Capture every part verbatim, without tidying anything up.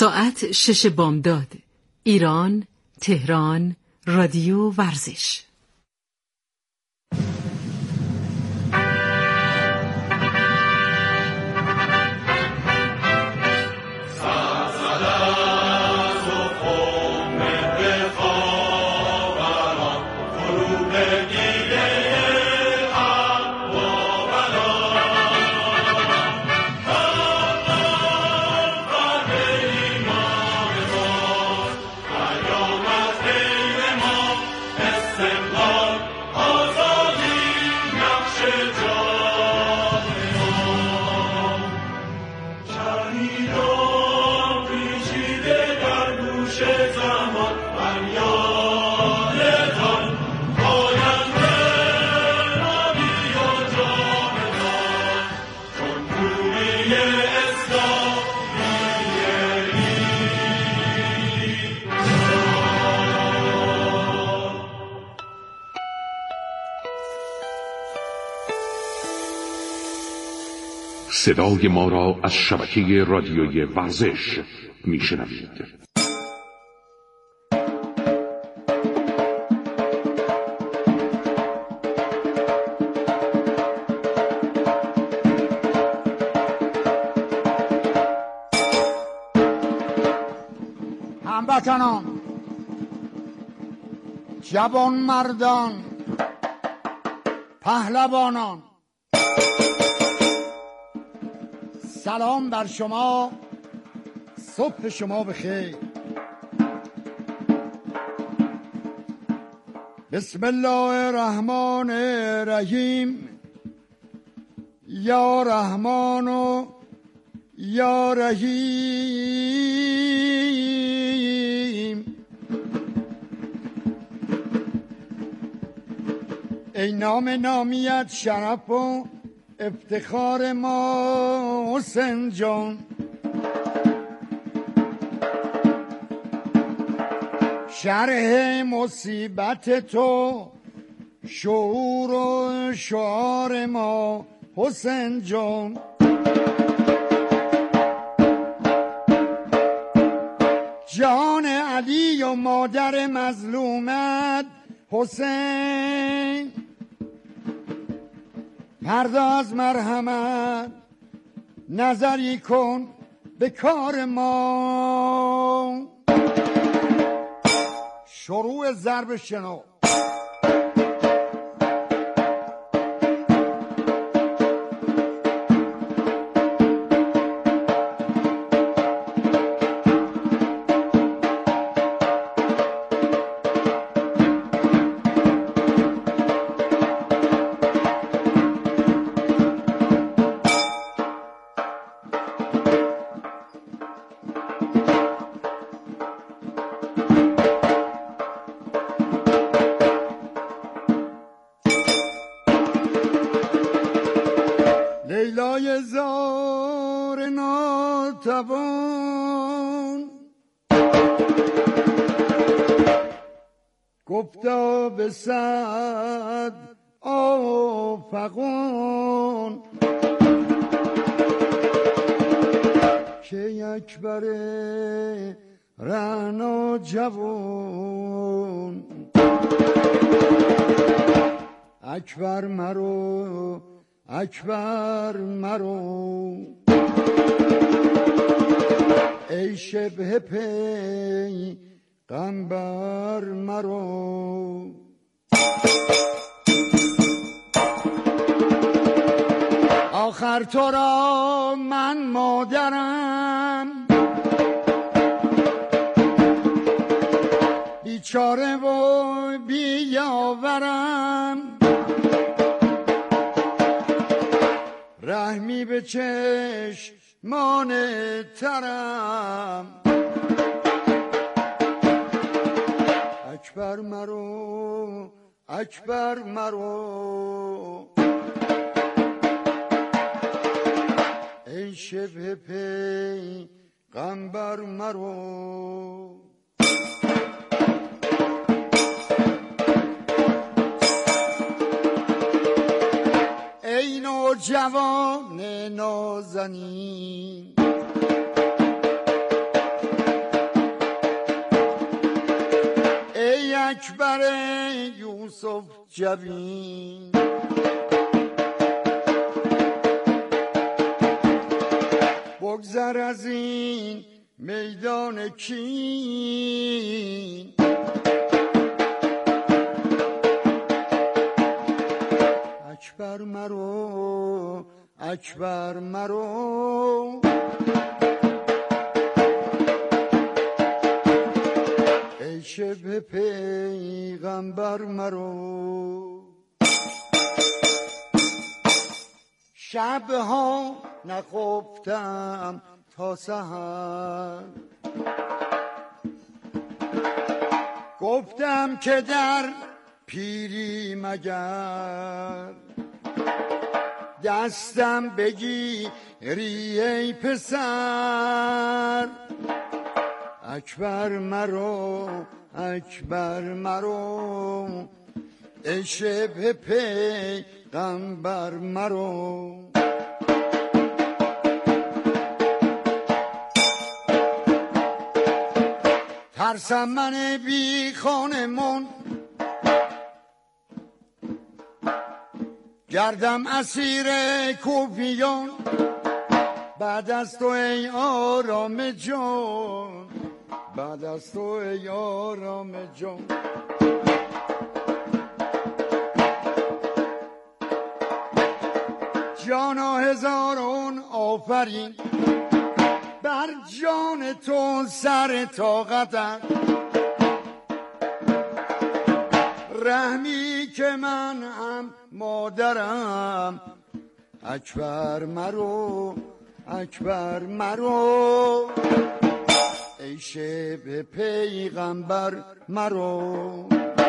ساعت شش بامداد. ایران، تهران، رادیو ورزش. صدای ما را از شبکه رادیوی ورزش میشنوید. هموطنان، جوان مردان، پهلوانان، سلام بر شما، صبح شما بخیر. بسم الله الرحمن الرحیم. یا رحمان و یا رحیم. ای نام نامیت، شرف و افتخار ما حسین جان. شرح مصیبت تو شعور و شعار ما حسین جان. جان علی و مادر مظلومت حسین. پرداز مرحمت، نظری کن به کار ما. شروع ضرب شنو. لیلای زار ناتوان گفتا به صد آفغان که اکبر رعنا جوان. اکبر مرو، اکبر مرو، ای شبه پی غمبر مرو. آخر تو را من مادرم، بیچاره و بیاورم. رحمی به چشمان ترم. اکبر مرو، اکبر مرو، ای شبه پی غمبر مرو. ای نوجوان نازنین، اکبر یوسف جبین، بگذر از این میدان کین، اکبر مرو اکبر مرو، ای شبه پیغمبر مرو. شبها نخفتم تا سحر، گفتم که در پیری مگر دستم بگیری ای پسر، اکبر مرو اکبر مرو، ای شبه پیغمبر مرو. ترسم من بی خانمون گردم اسیر کوفیان، بعد از تو ای آرام جان، بعد از تو ای آرام جان. جانا هزارون آفرین، بر جان تو سر طاقتم، رحمی که من هم مادرم، اکبر مرو اکبر مرو، ای شبه پیغمبر مرو.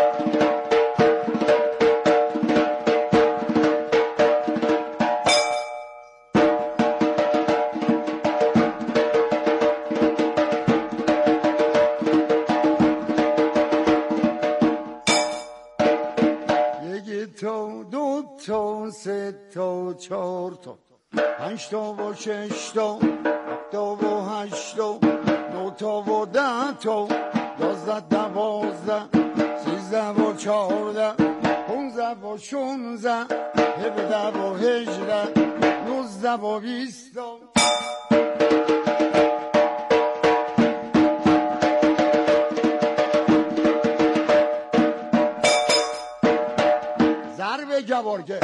دو تا سه تا چهار تا پنج تا و شش تا هفت تا و هشت تا نه تا و ده تا یازده دوازده سیزده و چهارده پونزده و شونزده هفده و هجده نوزده و بیست تا. ضرب جوارگه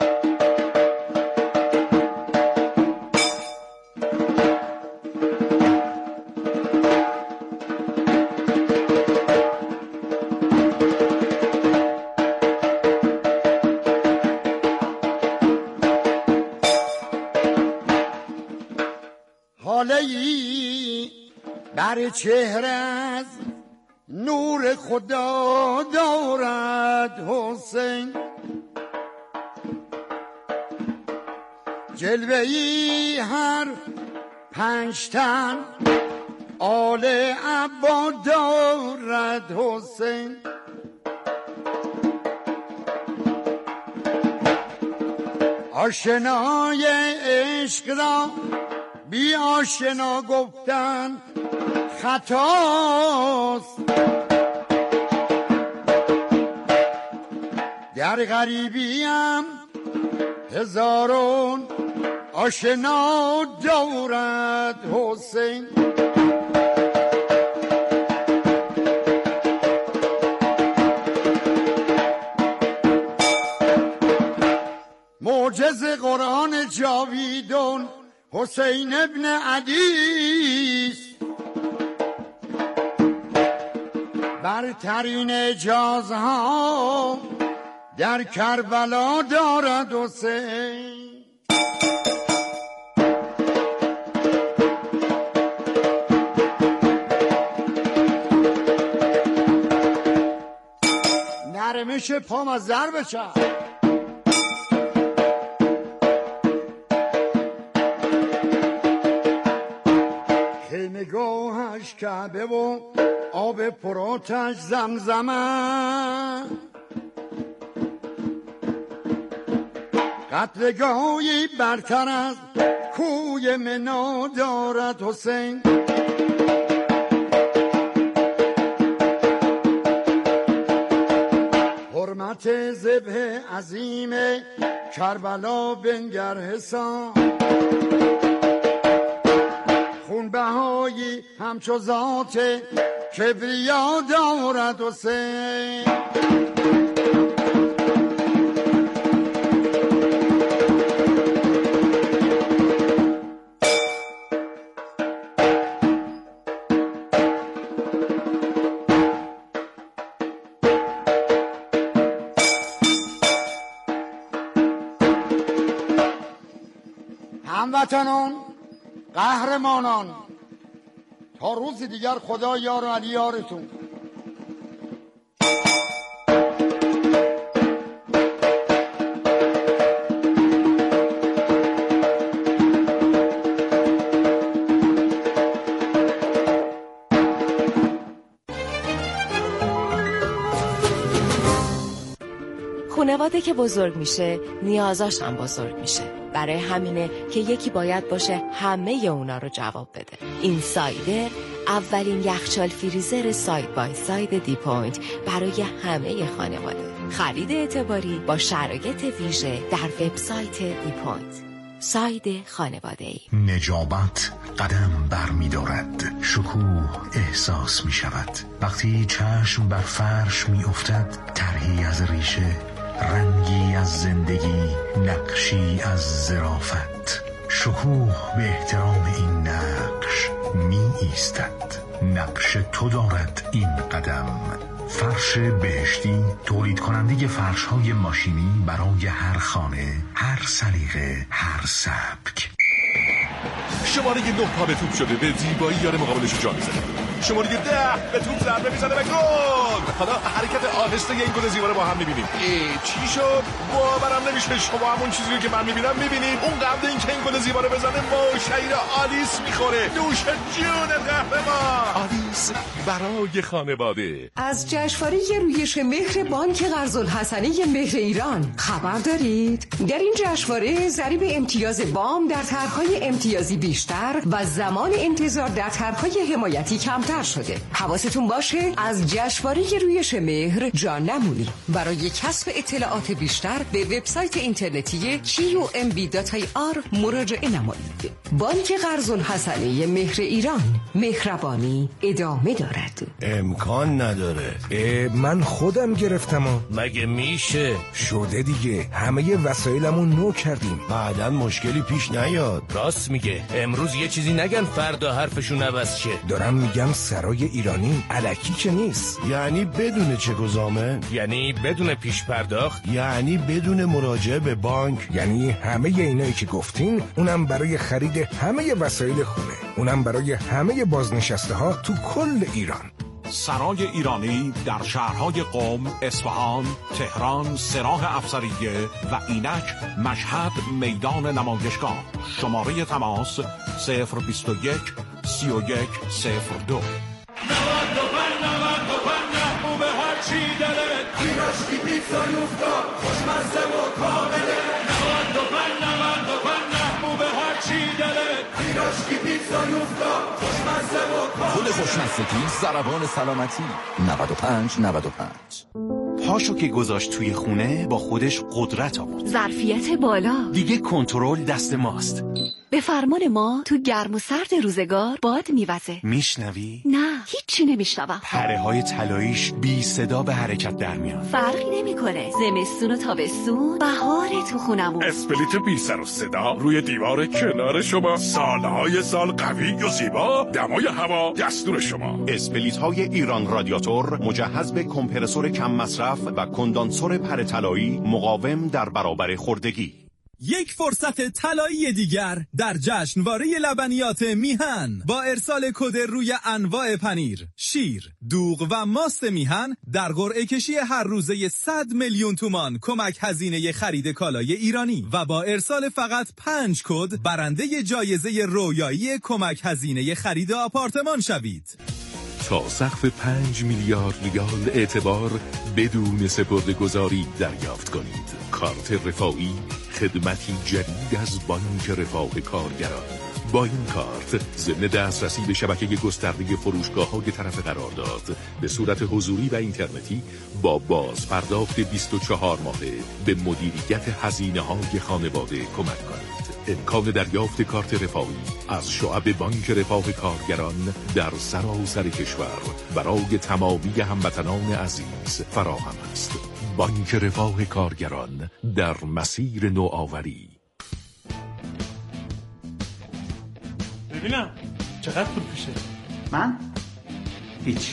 حاله ای بر چهره از نور خدا دارد حسین، جلوه‌ای هر پنج تن آل عبا دارد حسین، آشنای عشق را بی آشنا گفتن خطاست، در غریبیم هزارون آشنا دارد حسین، معجز قرآن جاویدون حسین ابن علی است، برترین اعجازها در کربلا دارد حسین. نرمش پام از ضرب چرخ، خیمگاهش کعبه و آب پراتش زمزمه، قتلگاهی برتر از کوی منا دارد حسین، خلعت ذبح عظیم کربلا بنگر حسام، خونبهایی همچو ذات کبریا دارد حسین. هموطنان قهرمانان، تا روز دیگر خدا یار و علی یارتون. خانواده که بزرگ میشه نیازاش هم بزرگ میشه. برای همینه که یکی باید باشه همه اونا رو جواب بده. این سایدر اولین یخچال فریزر ساید بای ساید دی پوینت برای همه خانواده. خرید اعتباری با شرایط ویژه در وبسایت دی پوینت. ساید خانواده‌ای. نجابت قدم بر می دارد، شکوه احساس می شود وقتی چشم بر فرش می افتد. طرحی از ریشه، رنگی از زندگی، نقشی از ظرافت. شکوه به احترام این نقش می ایستد. نقش تو دارد این قدم. فرش بهشتی، تولید کننده فرش های ماشینی برای هر خانه، هر سلیقه، هر سبک. شماره نه پا به توپ شده، به زیبایی یار مقابلش جا میزنه. شماره ده به توپ ضربه میزنه و گل. حالا حرکت آهسته این گل زیبا رو با هم میبینیم. چی شد؟ باورم نمیشه شما همون چیزی رو که من میبینم میبینیم. اون قبل این که این گل زیبا رو بزنه ما شیر آلیس میخوره. نوش جون قهرمان. آلیس برای خانواده. از جشنواره رویش مهر بانک قرض‌الحسنه مهر ایران خبر دارید؟ در این جشنواره ضریب امتیاز وام در طرح‌های امتیازی بیشتر و زمان انتظار در طرح‌های حمایتی کمتر شده. حواستون باشه از جشنواره رویش مهر جا نمونی. برای کسب اطلاعات بیشتر به وبسایت اینترنتی کیو ام بی دات آی آر مراجعه نمایید. بانک قرض‌الحسنه مهر ایران، مهربانی ادامه دارد. امکان نداره. من خودم گرفتم و مگه میشه؟ شده دیگه، همه وسایلمون نو کردیم. بعدن مشکلی پیش نیاد. راست میگه، امروز یه چیزی نگن فردا حرفشون عوض شه. دارم میگم سرای ایرانی الکی که نیست. یعنی بدون چک و ضامن، یعنی بدون پیش پرداخت، یعنی بدون مراجعه به بانک، یعنی همه اینایی که گفتین، اونم برای خرید همه وسایل خونه، اونم برای همه بازنشسته ها تو کل ایران. سرای ایرانی در شهرهای قم، اصفهان، تهران، سراح افسریه و اینک، مشهد، میدان نمایشگاه. شماره تماس صفر بیست و یک سی و یک صفر دو. نود و پنج نود و پنج محبوب هر چی دلت، پیراشکی پیتزا یوفتا خوشمزه و کامله. نود و پنج نود و پنج محبوب هر چی دلت، پیراشکی پیتزا یوفتا خوشمزه و کامله. پول خوشمزگی ضربان سلامتی. نود و پنج نود و پنج. پاشو که گذاشت توی خونه با خودش قدرت آورد. ظرفیت بالا. دیگه کنترل دست ماست. به فرمان ما تو گرم و سرد روزگار باد میوزه. میشنوی؟ نه، هیچی نمیشنوم. پره های طلاییش بی صدا به حرکت در میان. فرقی نمیکنه. زمستون و تابستون، بهار تو خونمون. اسپلیت بی سر و صدا روی دیوار کنار شما، سالهای سال قوی و زیبا، دمای هوا دستور شما. اسپلیت های ایران رادیاتور مجهز به کمپرسور کم مصرف و کندانسور پره طلایی مقاوم در برابر خوردگی. یک فرصت طلایی دیگر در جشنواره لبنیات میهن با ارسال کد روی انواع پنیر، شیر، دوغ و ماست میهن در قرعه کشی هر روزه صد میلیون تومان کمک هزینه خرید کالای ایرانی و با ارسال فقط پنج کد برنده جایزه رویایی کمک هزینه خرید آپارتمان شوید. تا سقف پنج میلیارد ریال اعتبار بدون سپرده‌گذاری دریافت کنید. کارت رفاهی، خدمتی جدید از بانک رفاه کارگران با این کارت ضمن دسترسی به شبکه گسترده فروشگاه‌های طرف قرارداد به صورت حضوری و اینترنتی با باز پرداخت بیست و چهار ماهه به مدیریت هزینه‌های خانواده کمک کنید. امکان دریافت کارت رفاهی از شعب بانک رفاه کارگران در سراسر کشور برای تمامی هموطنان عزیز فراهم است. بانک رفاه کارگران در مسیر نوآوری. ببینم چقدر پول پیشه؟ من؟ هیچ.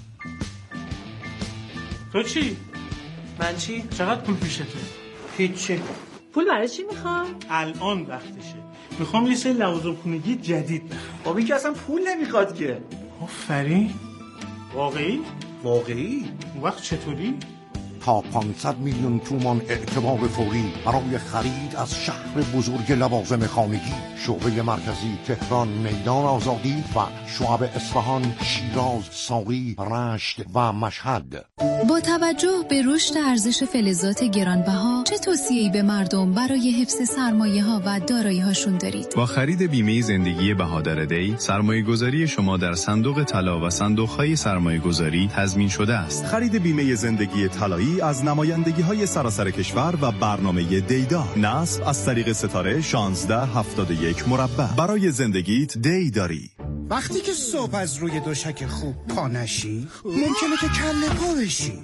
تو چی؟ من چی؟ چقدر پول پیشته؟ هیچی. پول برای چی میخوام؟ الان وقتشه. میخوام یه سری لوازم خونگی جدید بخرم. خب این که اصلا پول نمیخواد که. آفرین. واقعی؟ واقعی؟ اون وقت چطوری؟ تا پانصد میلیون تومان اعتبار فوری برای خرید از شهر بزرگ لوازم خانگی. شعبه مرکزی تهران میدان آزادی و شعب اصفهان، شیراز، ساری، رشت و مشهد. با توجه به رشد ارزش فلزات گرانبها چه توصیه‌ای به مردم برای حفظ سرمایه‌ها و دارایی‌هاشون دارید؟ با خرید بیمه زندگی بهادر دی، سرمایه‌گذاری شما در صندوق طلا و صندوق‌های سرمایه‌گذاری تضمین شده است. خرید بیمه زندگی طلایی از نمایندگی‌های سراسر کشور و برنامه دیدا. نصب از طریق ستاره شانزده هفتاد و یک مربع. برای زندگیت دی داری. وقتی که صبح از روی دوشک خوب پا نشی، ممکنه که کله پا بشی،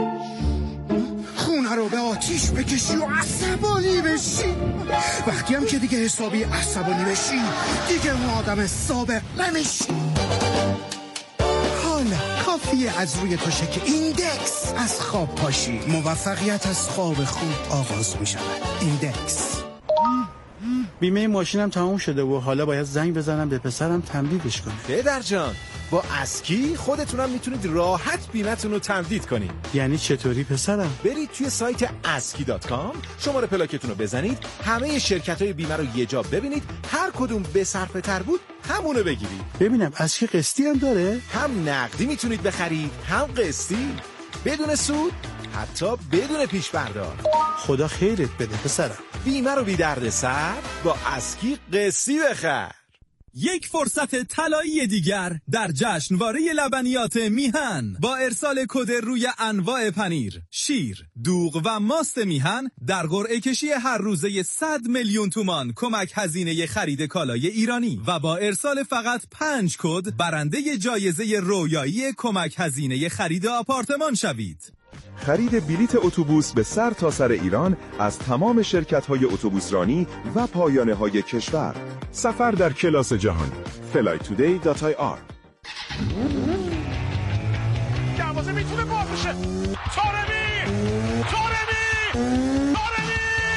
خونه رو به آتیش بکشی و عصبانی بشی. وقتی هم که دیگه حسابی عصبانی بشی، دیگه اون آدم سابق نمیشی. حالا کافیه از روی دوشک ایندکس از خواب پاشی. موفقیت از خواب خوب آغاز می شود. ایندکس. بیمه ماشینم تموم شده و حالا باید زنگ بزنم به پسرم تمدیدش کنه. پدر جان، با اسکی خودتونم میتونید راحت بیمتون رو تمدید کنید. یعنی چطوری پسرم؟ برید توی سایت اسکی دات کام، شماره پلاکتون رو بزنید، همه شرکت‌های بیمه رو یه جا ببینید، هر کدوم به صرفه تر بود همونو بگیرید. ببینم اسکی قسطی هم داره؟ هم نقدی میتونید بخرید، هم قسطی، بدون سود، حتی بدون پیش پرداخت. خدا خیرت بده پسرم. بیمه رو بی درد سر با اسکی قسطی بخر. یک فرصت طلایی دیگر در جشنواره لبنیات میهن با ارسال کد روی انواع پنیر، شیر، دوغ و ماست میهن در قرعه کشی هر روزه صد میلیون تومان کمک هزینه خرید کالای ایرانی و با ارسال فقط پنج کد برنده جایزه رویایی کمک هزینه خرید آپارتمان شوید. خرید بلیت اتوبوس به سر تا سر ایران از تمام شرکت‌های اتوبوسرانی و پایانه‌های کشور. سفر در کلاس جهانی. فلای تودی دات آی آر. دروازه میتونه باز بشه. طارمی! طارمی! طارمی!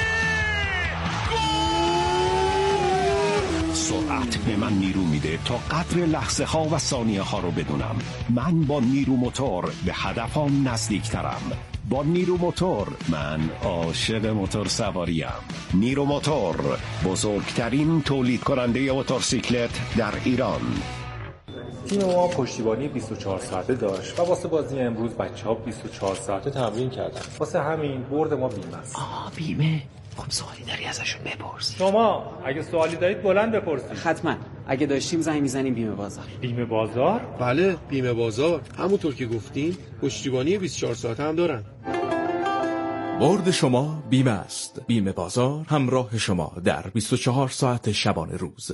گل! سرعت به من نیرو میده تا قدر لحظه ها و ثانیه ها رو بدونم. من با نیرو موتور به هدفم نزدیکترم. با نیرو موتور من عاشق موتور سواریم. نیرو موتور، بزرگترین تولید کننده موتورسیکلت در ایران. تیم ما پشتیبانی بیست و چهار ساعته داشت و واسه بازی امروز بچه‌ها بیست و چهار ساعته تمرین کردن. واسه همین برد ما بیمه است. آها بیمه. خب سوالی داری ازشون بپرس. شما اگه سوالی دارید بلند بپرسید. حتما. اگه داشتیم زنگ میزنیم بیمه بازار. بیمه بازار؟ بله، بیمه بازار. همونطور که گفتین پشتیبانی بیست و چهار ساعته هم دارن. برد شما بیمه است. بیمه بازار همراه شما در بیست و چهار ساعت شبانه روز.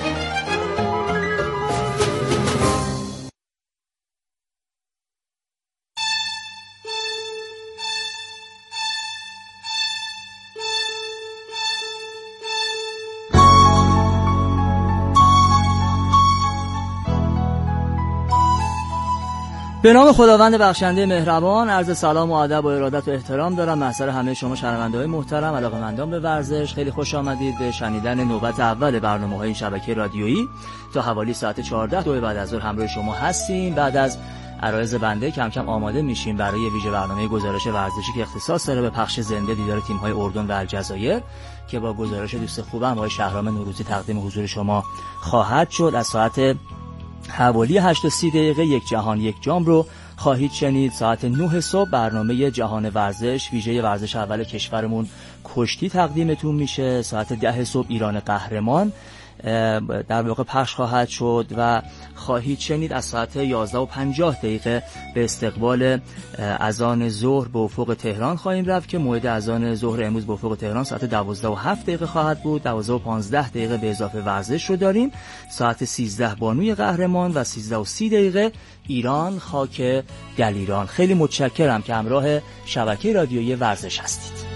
به نام خداوند بخشنده مهربان، عرض سلام و ادب و ارادت و احترام دارم محضر همه شما شنونده‌های محترم، علاقه‌مندان به ورزش. خیلی خوش آمدید به شنیدن نوبت اول برنامه‌های این شبکه رادیویی. تا حوالی ساعت چهارده دو بعد از ظهر همراه شما هستیم. بعد از عرایض بنده کم کم آماده میشیم برای ویژه برنامه گزارش ورزشی که اختصاص داره به پخش زنده دیدار تیم‌های اردن و الجزایر که با گزارش دوست خوبم آقای شهرام نوروزی تقدیم حضور شما خواهد شد. از ساعت حوالی هشت و سی دقیقه یک جهان یک جام رو خواهید شنید. ساعت نه صبح برنامه جهان ورزش ویژه ورزش اول کشورمون کشتی تقدیمتون میشه. ساعت ده صبح ایران قهرمان در واقع پخش خواهد شد و خواهید شنید. از ساعت یازده و پنجاه دقیقه به استقبال اذان ظهر به افق تهران خواهیم رفت که موعد اذان ظهر امروز به افق تهران ساعت دوازده و هفت دقیقه خواهد بود. دوازده و پانزده دقیقه به اضافه ورزش رو داریم. ساعت سیزده بانوی قهرمان و سیزده و سی دقیقه ایران خاک دلیران. خیلی متشکرم که همراه شبکه رادیویی ورزش هستید.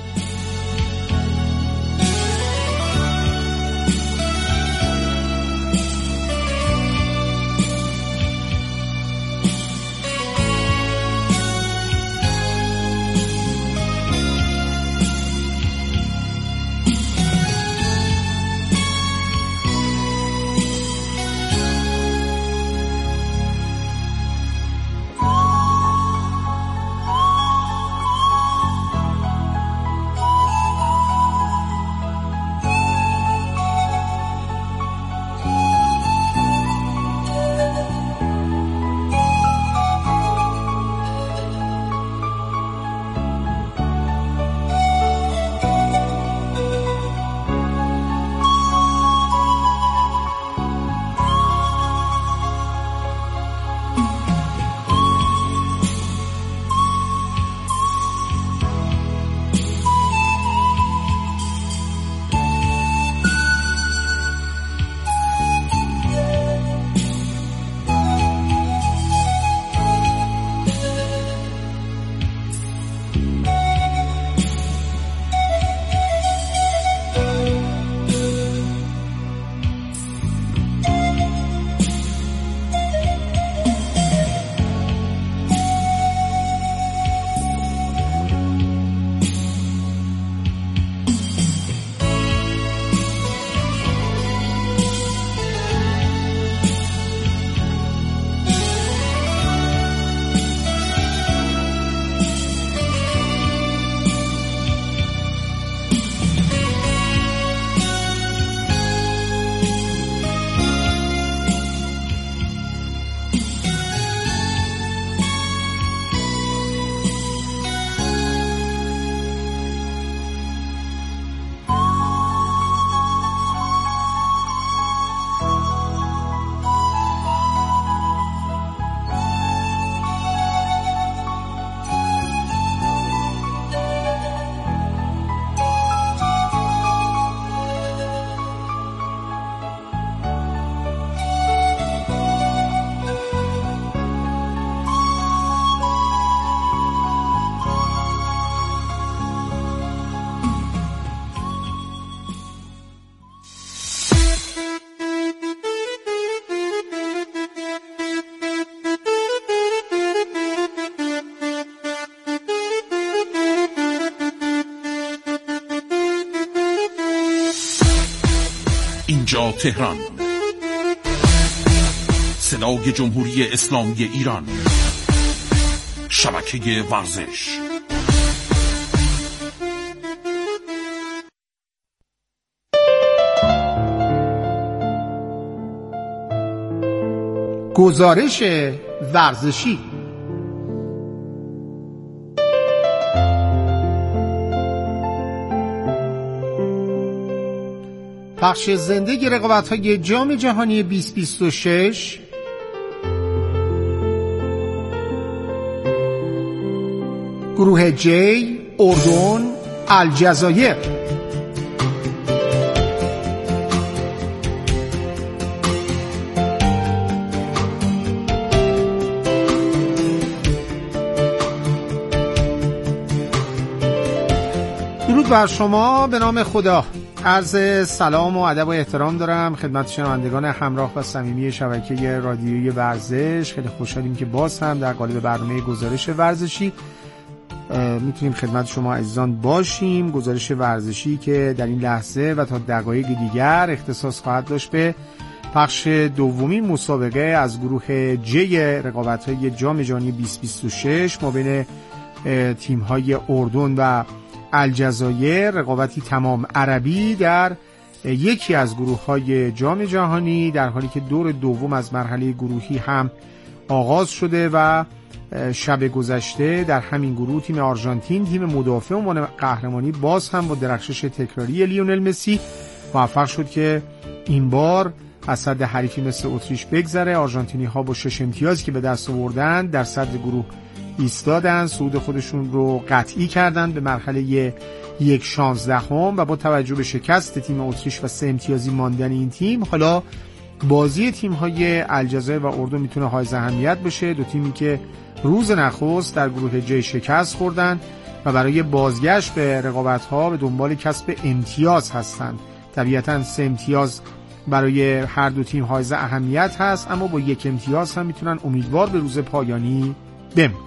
اینجا تهران، صدای جمهوری اسلامی ایران، شبکه ورزش. گزارش ورزشی. پخش زنده رقابت‌های جام جهانی بیست بیست و شش، گروه جی، اردن، الجزایر. درود بر شما به نام خدا. عرض سلام و ادب و احترام دارم خدمت شنوندگان همراه و صمیمی شبکه رادیویی ورزش. خیلی خوشحالیم که باز هم در قالب برنامه گزارش ورزشی میتونیم خدمت شما عزیزان باشیم. گزارش ورزشی که در این لحظه و تا دقایق دیگر اختصاص خواهد داشت به پخش دومین مسابقه از گروه جی رقابت‌های جام جهانی بیست بیست و شش ما بین تیم‌های اردن و الجزایر، رقابتی تمام عربی در یکی از گروه‌های جام جهانی، در حالی که دور دوم از مرحله گروهی هم آغاز شده و شب گذشته در همین گروه تیم آرژانتین، تیم مدافع عنوان قهرمانی، باز هم با درخشش تکراری لیونل مسی موفق شد که این بار از صد حریفی مثل اتریش بگذره. آرژانتینی ها با شش امتیازی که به دست آوردن در صدر گروه ایستادن، صعود خودشون رو قطعی کردن به مرحله یک شانزدهم و با توجه به شکست تیم اتریش و سه امتیازی ماندن این تیم، حالا بازی تیم‌های الجزایر و اردن میتونه حائز اهمیت بشه. دو تیمی که روز نخست در گروه جی شکست خوردن و برای بازگشت به رقابت‌ها به دنبال کسب امتیاز هستند. طبیعتاً سه امتیاز برای هر دو تیم حائز اهمیت هست، اما با یک امتیاز هم میتونن امیدوار به روز پایانی بمونن.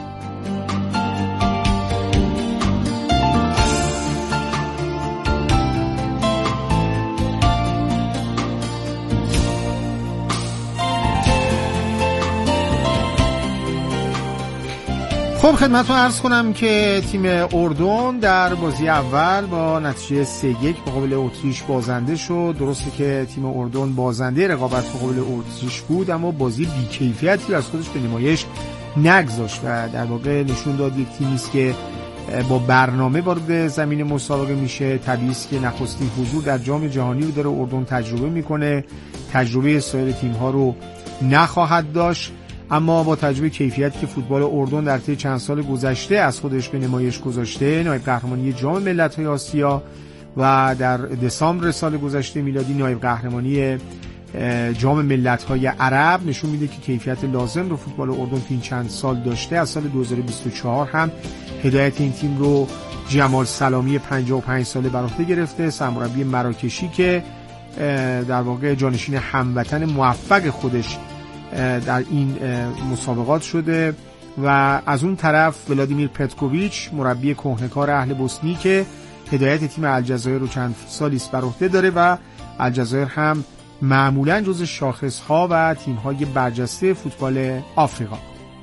خب خدمتتون عرض کنم که تیم اردن در بازی اول با نتیجه سه یک مقابل اتریش بازنده شد. درسته که تیم اردن بازنده رقابت مقابل اتریش بود، اما بازی بی‌کیفیتی از خودش به نمایش نگذاشت و در واقع نشون داد یک تیمی است که با برنامه وارد زمین مسابقه میشه. طبیعی است که نخستین حضور در جام جهانی رو داره اردن تجربه میکنه، تجربه سایر تیم‌ها رو نخواهد داشت، اما با تجربه کیفیتی که فوتبال اردن در طی چند سال گذشته از خودش به نمایش گذاشته، نایب قهرمانی جام ملت‌های آسیا و در دسامبر سال گذشته میلادی نایب قهرمانی جام ملت‌های عرب، نشون میده که کیفیت لازم رو فوتبال اردن تو این چند سال داشته. از سال دو هزار و بیست و چهار هم هدایت این تیم رو جمال سلامی پنجاه و پنج ساله بر عهده گرفته، سرمربی مراکشی که در واقع جانشین هموطن موفق خودش در این مسابقات شده. و از اون طرف ولادیمیر پتکوویچ، مربی کهنه‌کار اهل بوسنی که هدایت تیم الجزایر رو چند سالی است بر عهده داره و الجزایر هم معمولاً جز شاخص‌ها و تیم‌های برجسته فوتبال آفریقا.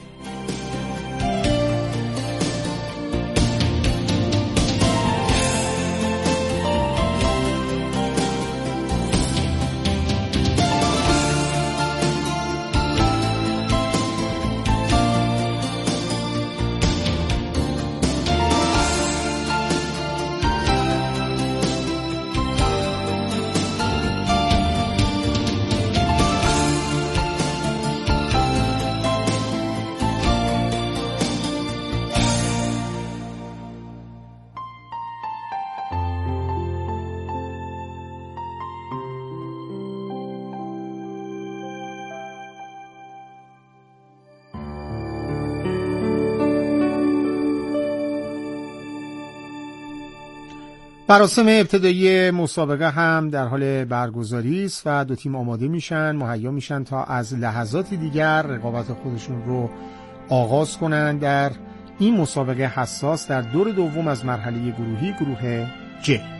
مراسم ابتدایی مسابقه هم در حال برگزاری است و دو تیم آماده میشن، مهیا میشن تا از لحظاتی دیگر رقابت خودشون رو آغاز کنن در این مسابقه حساس در دور دوم از مرحله گروهی، گروه ج.